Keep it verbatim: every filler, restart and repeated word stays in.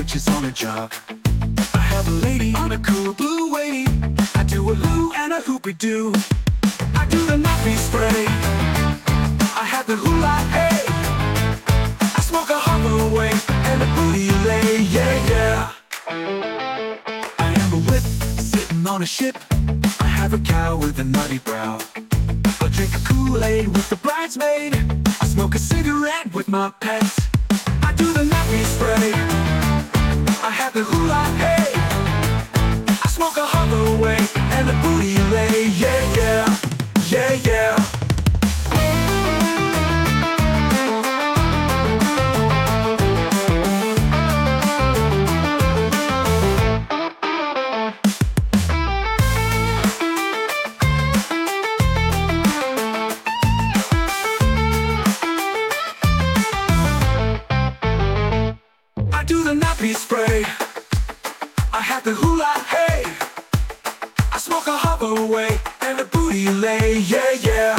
bitches on a jog. I have a lady on a cool blue wadie. I do a loo and a hoopy doo. I do the nappy spray. I have the hula hey. I smoke a hover away and a booty lay, yeah, yeah. I am a whip sitting on a ship. I have a cow with a nutty brow. I drink a Kool-Aid with the bridesmaid. I smoke a cigarette with my pets. I do the nappy spray. I have the hula hey. I smoke a hover away and a booty lay, yeah, yeah, yeah, yeah. I do the nappy spray. I have the hula hey. I smoke a hover away and a booty lay, yeah, yeah.